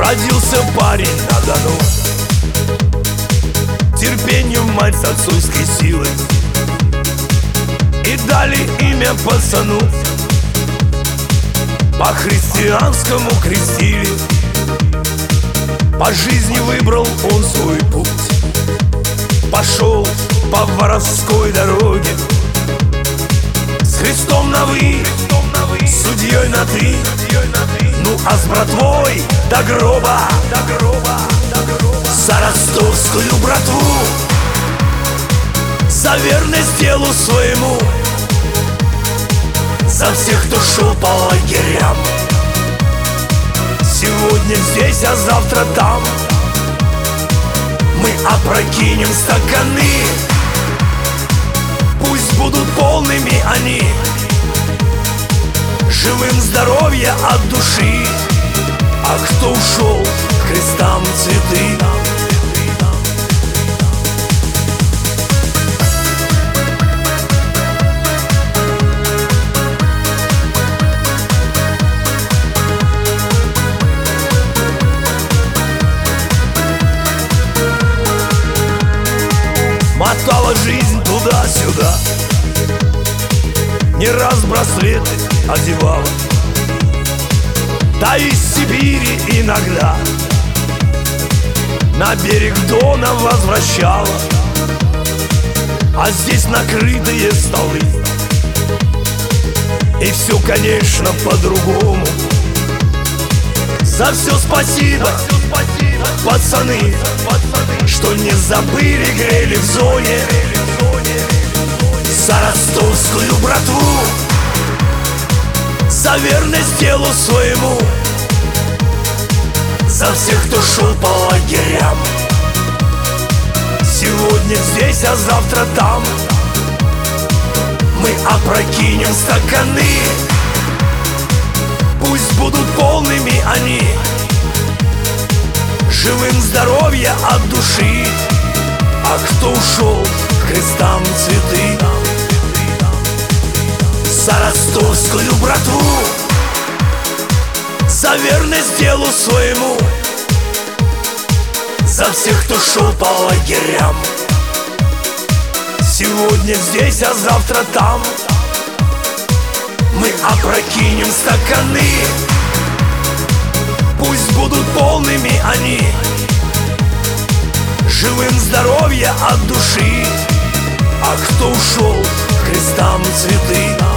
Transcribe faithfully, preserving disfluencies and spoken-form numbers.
Родился парень на Дону, терпению мать с отцовской силой, и дали имя пацану, по-христианскому крестили. По жизни выбрал он свой путь, пошел по воровской дороге, с Христом на вы, судьей на ты, ну а с братвой до гроба, за ростовскую братву, за верность делу своему, за всех, кто шел по лагерям. Сегодня здесь, а завтра там мы опрокинем стаканы. Пусть будут полными они, живым здоровья от души. А кто ушел, к крестам цветы. Мотала жизнь туда-сюда, не раз браслеты одевала, да из Сибири иногда на берег Дона возвращала. А здесь накрытые столы, и все, конечно, по-другому. За все спасибо, пацаны, что не забыли, грели в зоне. За ростовскую братву, за верность делу своему, за всех, кто шел по лагерям. Сегодня здесь, а завтра там мы опрокинем стаканы. Пусть будут полными они, живым здоровья от души. А кто ушел, к крестам цветы. За ростовскую братву, за верность делу своему, за всех, кто шел по лагерям. Сегодня здесь, а завтра там мы опрокинем стаканы. Пусть будут полными они, живым здоровья от души. А кто ушел, к крестам цветы.